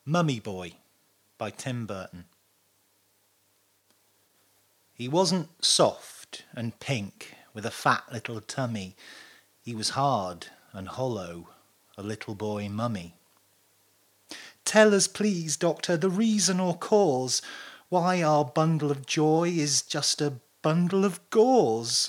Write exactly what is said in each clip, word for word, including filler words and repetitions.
Mummy Boy by Tim Burton. He wasn't soft and pink with a fat little tummy. He was hard and hollow, a little boy mummy. Tell us please, doctor, the reason or cause why our bundle of joy is just a bundle of gauze.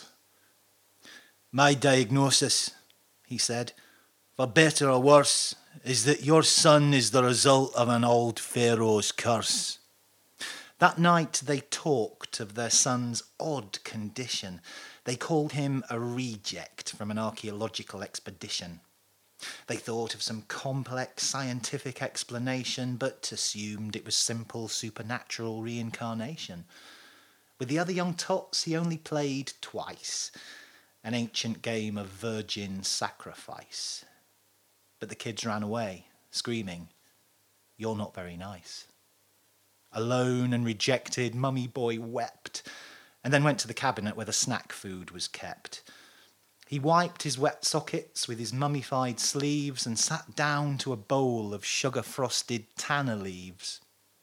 My diagnosis, he said, for better or worse, is that your son is the result of an old pharaoh's curse. That night they talked of their son's odd condition. They called him a reject from an archaeological expedition. They thought of some complex scientific explanation, but assumed it was simple supernatural reincarnation. With the other young tots he only played twice, an ancient game of virgin sacrifice. But the kids ran away, screaming, "You're not very nice." Alone and rejected, Mummy Boy wept, and then went to the cabinet where the snack food was kept. He wiped his wet sockets with his mummified sleeves and sat down to a bowl of sugar-frosted tanner leaves.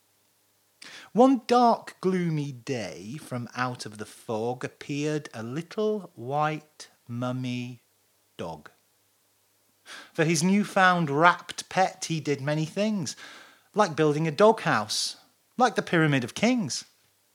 One dark, gloomy day, from out of the fog appeared a little white mummy dog. For his newfound wrapped pet he did many things, like building a doghouse, like the Pyramid of Kings.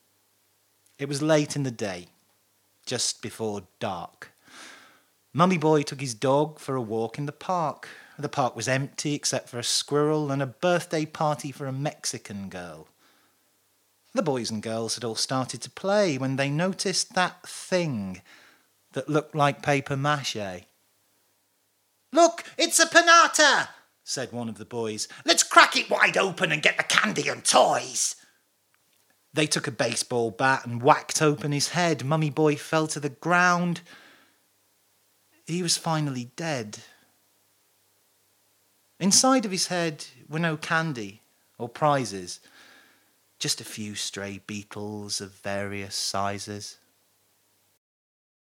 It was late in the day, just before dark. Mummy Boy took his dog for a walk in the park. The park was empty except for a squirrel and a birthday party for a Mexican girl. The boys and girls had all started to play when they noticed that thing that looked like paper mache. "Look, it's a pinata," said one of the boys. "Let's crack it wide open and get the candy and toys." They took a baseball bat and whacked open his head. Mummy Boy fell to the ground. He was finally dead. Inside of his head were no candy or prizes, just a few stray beetles of various sizes.